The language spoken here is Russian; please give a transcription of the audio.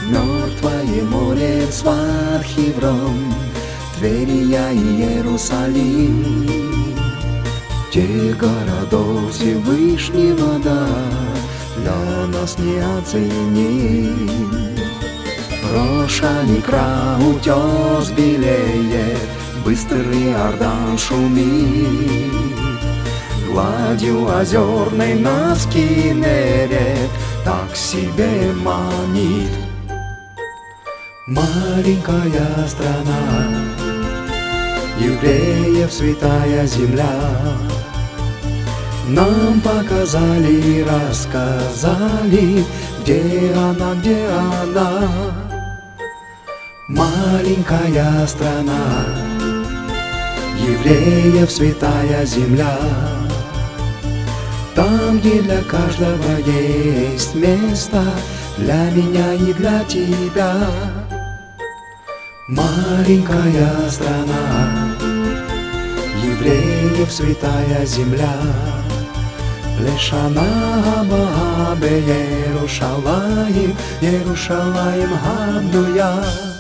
Мертвое море, Сват Хеврон, Тверия и Иерусалим. Те городов Всевышнего, да, для нас неоценим. Рошаль икра, утес белеет, быстрый Иордан шумит. Гладью озерной нас Кинерет так себе манит. Маленькая страна, евреев святая земля, нам показали и рассказали, где она, где она. Маленькая страна, евреев святая земля, там, где для каждого есть место, для меня и для тебя. Маленькая страна, евреев святая земля, Лешана Аба Бе Иерушалаим, Иерушалаим Хабдуя.